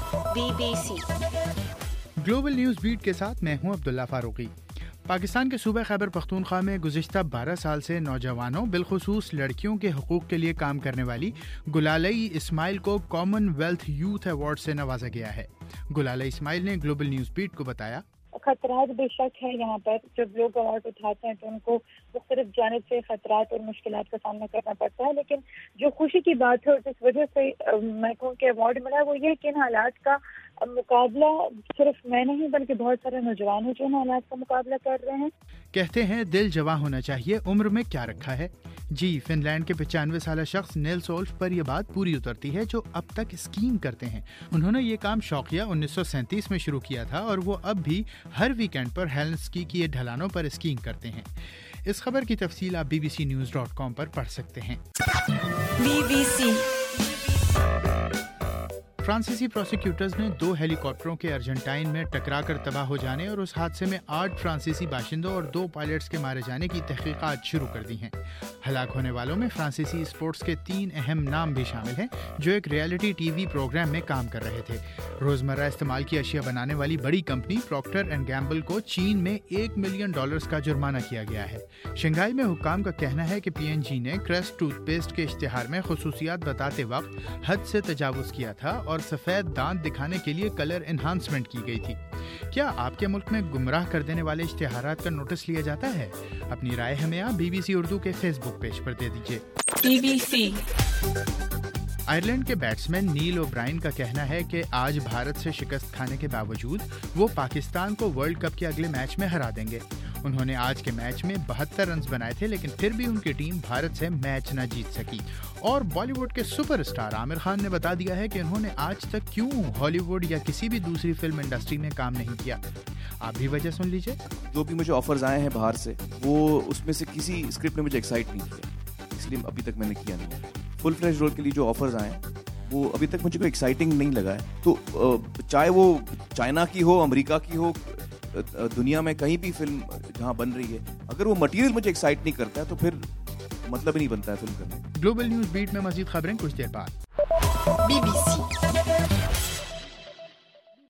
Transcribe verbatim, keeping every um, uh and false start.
BBC global news beat के साथ मैं हूं अब्दुल्ला फारूकी। पाकिस्तान के सूबे खैबर पख्तूनख्वा में गुज़िश्ता बारह साल से नौजवानों बिलखुसूस लड़कियों के हकूक़ के लिए काम करने वाली गुलालई इस्माइल को कॉमनवेल्थ यूथ अवार्ड से नवाजा गया है। गुलालई इस्माइल ने ग्लोबल न्यूज़ बीट को बताया, खतरात बेशक है। यहाँ पर जब लोग अवार्ड उठाते हैं तो उनको मुख्तलिफ जानिब से खतरात और मुश्किलात का सामना करना पड़ता है, लेकिन जो खुशी की बात है और जिस वजह से मैं कहूँ कि अवार्ड मिला वो ये कि इन हालात का मुकाबला सिर्फ मैं नहीं बल्कि बहुत सारे नौजवान हैं जो इन हालात का मुकाबला कर रहे हैं। कहते हैं दिल जवां होना चाहिए, उम्र में क्या रखा है। जी, फिनलैंड के पचानवे साल शख्स नेल सोल्फ पर यह बात पूरी उतरती है जो अब तक स्कीइंग करते हैं। उन्होंने ये काम शौकिया उन्नीस सौ सैंतीस में शुरू किया था और वो अब भी हर वीकेंड पर हेलस्की की ढलानों पर स्कीइंग करते हैं। इस खबर की तफसील आप B B C news dot com पर पढ़ सकते हैं। बीबीसी फ्रांसीसी प्रोसिक्यूटर्स ने दो हेलीकॉप्टरों के अर्जेंटाइन में टकराकर तबाह हो जाने और उस हादसे में आठ फ्रांसीसी बाशिंदों और दो पायलट्स के मारे जाने की तहकीकात शुरू कर दी हैं। हलाक होने वालों में फ्रांसीसी स्पोर्ट्स के तीन अहम नाम भी शामिल हैं जो एक रियलिटी टीवी प्रोग्राम में काम कर रहे थे। रोजमर्रा इस्तेमाल की अशिया बनाने वाली बड़ी कंपनी प्रॉक्टर एंड गैम्बल को चीन में एक मिलियन डॉलर्स का जुर्माना किया गया है। शंघाई में हुक्काम का कहना है कि पी एन जी ने क्रेस्ट टूथपेस्ट के इश्तिहार में खुसूसियात बताते वक्त हद से तजावुज किया था और सफेद दांत दिखाने के लिए कलर एनहांसमेंट की गई थी। क्या आपके मुल्क में गुमराह कर देने वाले इश्तिहारात का नोटिस लिया जाता है? अपनी राय हमें आप बीबीसी उर्दू के फेसबुक पेज पर दे दीजिए। बीबीसी आयरलैंड के बैट्समैन नील ओब्रायन का कहना है कि आज भारत से शिकस्त खाने के बावजूद वो पाकिस्तान को वर्ल्ड कप के अगले मैच में हरा देंगे। उन्होंने आज के मैच में बहत्तर रन बनाए थे, लेकिन फिर भी उनकी टीम भारत से मैच न जीत सकी। और बॉलीवुड के सुपरस्टार आमिर खान ने बता दिया है कि उन्होंने आज तक क्यों हॉलीवुड या किसी भी दूसरी फिल्म इंडस्ट्री में काम नहीं किया। आप भी वजह सुन लीजिए। जो भी मुझे ऑफर्स आए हैं बाहर से, वो उसमें से किसी स्क्रिप्ट ने मुझे एक्साइट नहीं किया, इसलिए अभी तक मैंने किया नहीं। फुल फ्लैश रोल के लिए जो ऑफर्स आए हैं वो अभी तक मुझे कोई एक्साइटिंग नहीं लगा है। तो चाहे वो चाइना की हो, अमेरिका की हो, दुनिया में कहीं भी फिल्म जहां बन रही है, अगर वो मटेरियल मुझे एक्साइट नहीं करता है तो फिर मतलब ही नहीं बनता है फिल्म करने। ग्लोबल न्यूज़ बीट में मज़ीद खबरें कुछ देर बाद। बीबीसी